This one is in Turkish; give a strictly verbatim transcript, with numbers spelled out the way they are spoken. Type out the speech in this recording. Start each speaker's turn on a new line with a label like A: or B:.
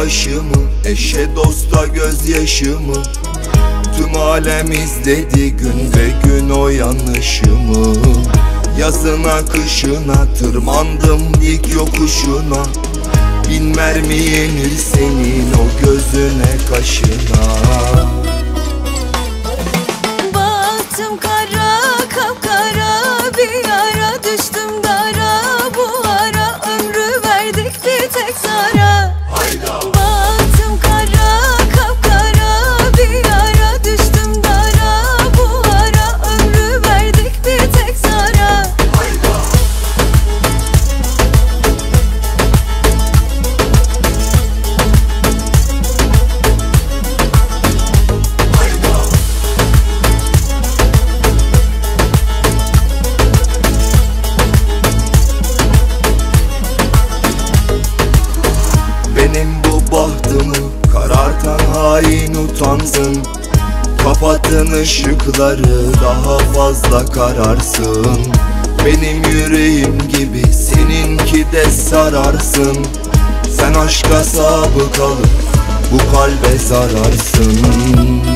A: başımı, eşe dosta gözyaşımı. Tüm alem izledi gün ve gün o yanlışımı. Yazına kışına tırmandım ilk yokuşuna. Bin mermi yenir senin o gözüne kaşına.
B: Bahtım kara kapkara, bir yara düştüm dara. Bu ara ömrü verdik bir tek zara. Bahtım kara kapkara, bir yara düştüm dara. Bu ara ömrü verdik bir tek zara.
A: Benim bu bahtımı karartan hain utansın. Kapattın ışıkları, daha fazla kararsın. Benim yüreğim gibi seninki de sararsın. Sen aşka sabıkalı, bu kalbe zararsın.